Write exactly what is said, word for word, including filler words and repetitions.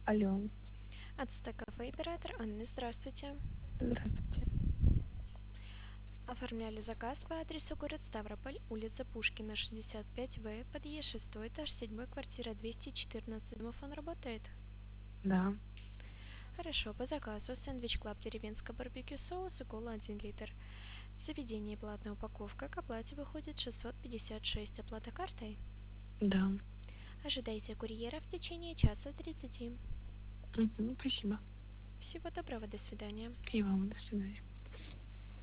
Алло, Ацтек Кафе, оператор Анны, здравствуйте. здравствуйте. Оформляли заказ по адресу город Ставрополь, улица Пушкина, шестьдесят пять В, подъезд шестой этаж, седьмой, квартира двести четырнадцать. Домофон работает? Да, Хорошо, по заказу сэндвич Клаб деревенское барбекю соус и кола один литр. Заведение платная упаковка, к оплате выходит шестьсот пятьдесят шесть, оплата картой. да. Ожидайте курьера в течение часа тридцати. Мгм, спасибо. Всего доброго, до свидания. И вам до свидания.